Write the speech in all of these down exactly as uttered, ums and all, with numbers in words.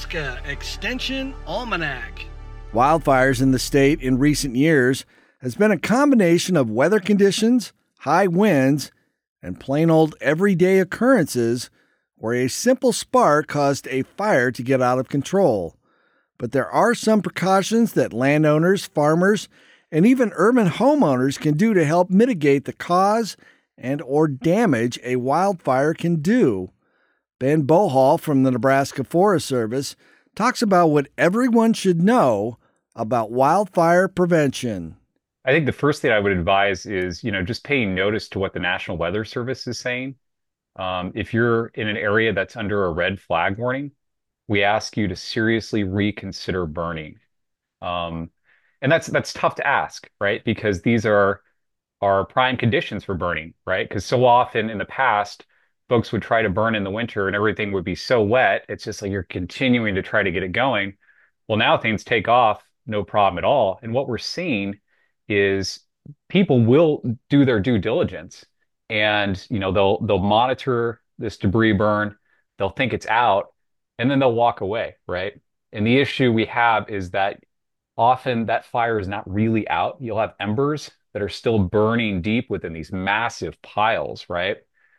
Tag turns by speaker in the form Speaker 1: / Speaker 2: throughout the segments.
Speaker 1: Nebraska Extension Almanac.
Speaker 2: Wildfires in the state in recent years has been a combination of weather conditions, high winds, and plain old everyday occurrences where a simple spark caused a fire to get out of control. But there are some precautions that landowners, farmers, and even urban homeowners can do to help mitigate the cause and or damage a wildfire can do. Ben Bohal from the Nebraska Forest Service talks about what everyone should know about wildfire prevention.
Speaker 3: I think the first thing I would advise is, you know, just paying notice to what the National Weather Service is saying. Um, if you're in an area that's under a red flag warning, we ask you to seriously reconsider burning. Um, and that's that's tough to ask, right? Because these are are prime conditions for burning, right? Because so often in the past, folks would try to burn in the winter and everything would be so wet. It's just like you're continuing to try to get it going. Well, now things take off, no problem at all. And what we're seeing is people will do their due diligence, and you know they'll they'll monitor this debris burn, they'll think it's out, and then they'll walk away, right? And the issue we have is that often that fire is not really out. You'll have embers that are still burning deep within these massive piles, right?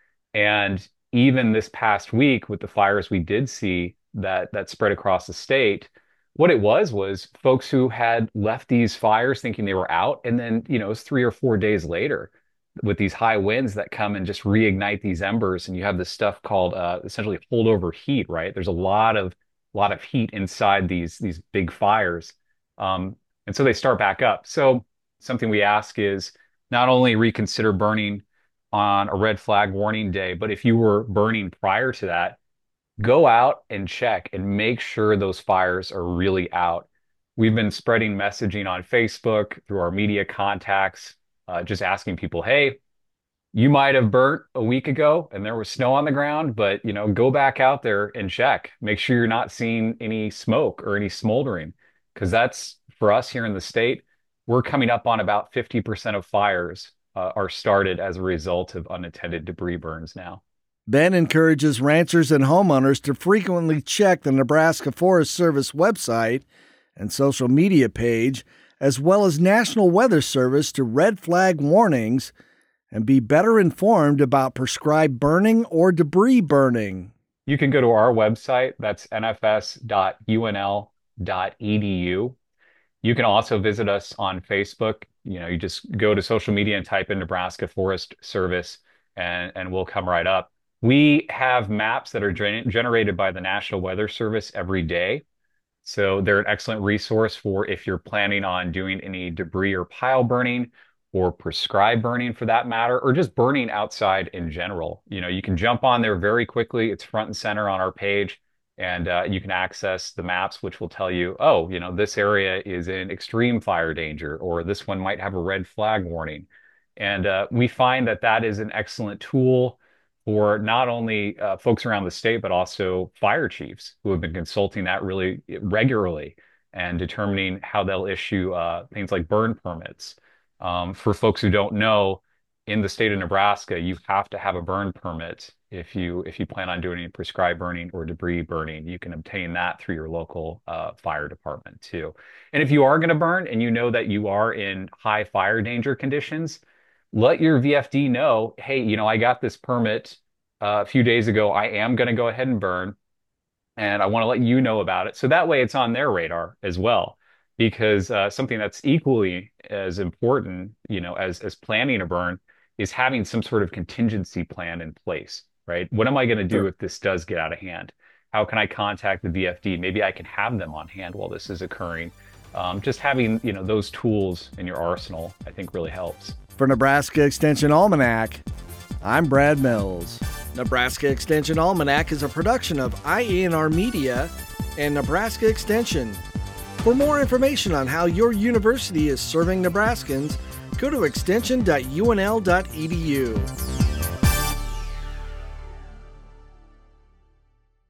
Speaker 3: And even this past week with the fires we did see that that spread across the state, what it was was folks who had left these fires thinking they were out, and then, you know, it was three or four days later with these high winds that come and just reignite these embers, and you have this stuff called uh, essentially holdover heat, right? There's a lot of lot of heat inside these these big fires, um, and so they start back up. So something we ask is not only reconsider burning on a red flag warning day, but if you were burning prior to that, go out and check and make sure those fires are really out. We've been spreading messaging on Facebook through our media contacts, uh, just asking people, hey, you might have burnt a week ago and there was snow on the ground, but you know, go back out there and check. Make sure you're not seeing any smoke or any smoldering, because that's, for us here in the state, we're coming up on about fifty percent of fires uh, are started as a result of unattended debris burns now.
Speaker 2: Ben encourages ranchers and homeowners to frequently check the Nebraska Forest Service website and social media page, as well as National Weather Service, to red flag warnings and be better informed about prescribed burning or debris burning.
Speaker 3: You can go to our website, that's n f s dot u n l dot e d u. You can also visit us on Facebook. You know, you just go to social media and type in Nebraska Forest Service, and, and we'll come right up. We have maps that are gen- generated by the National Weather Service every day. So they're an excellent resource for if you're planning on doing any debris or pile burning, or prescribed burning for that matter, or just burning outside in general. You know, you can jump on there very quickly. It's front and center on our page, and uh, you can access the maps, which will tell you, oh, you know, this area is in extreme fire danger, or this one might have a red flag warning. And uh, we find that that is an excellent tool for not only uh, folks around the state, but also fire chiefs who have been consulting that really regularly and determining how they'll issue uh, things like burn permits. Um, for folks who don't know, in the state of Nebraska, you have to have a burn permit if you if you plan on doing any prescribed burning or debris burning. You can obtain that through your local uh, fire department too. And if you are going to burn and you know that you are in high fire danger conditions, let your V F D know, hey, you know, I got this permit uh, a few days ago. I am going to go ahead and burn, and I want to let you know about it. So that way it's on their radar as well. Because uh, something that's equally as important, you know, as as planning a burn is having some sort of contingency plan in place, right? What am I going to do
Speaker 2: Sure.
Speaker 3: if this does get out of hand? How can I contact the V F D? Maybe I can have them on hand while this is occurring. Um, just having, you know, those tools in your arsenal, I think, really helps.
Speaker 2: For Nebraska Extension Almanac, I'm Brad Mills. Nebraska Extension Almanac is a production of I A N R Media and Nebraska Extension. For more information on how your university is serving Nebraskans, go to extension dot u n l dot e d u.